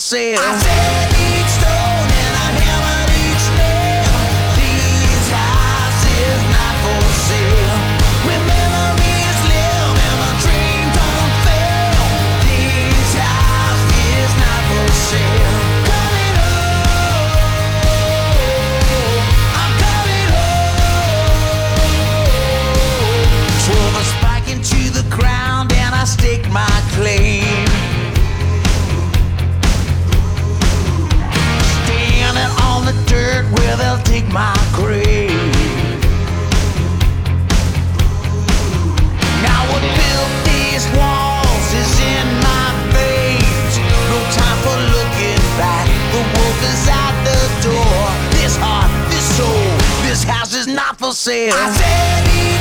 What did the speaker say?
sale. I said each stone and I hammered each nail. This house is not for sale. Where memories live and the dream don't fail. This house is not for sale. Coming home, I'm coming home. Swerve a spike into the ground and I stake my claim. Standing on the dirt where they'll dig my grave. Now what built these walls is in my veins. No time for looking back. The wolf is out the door. This heart, this soul, this house is not for sale. I said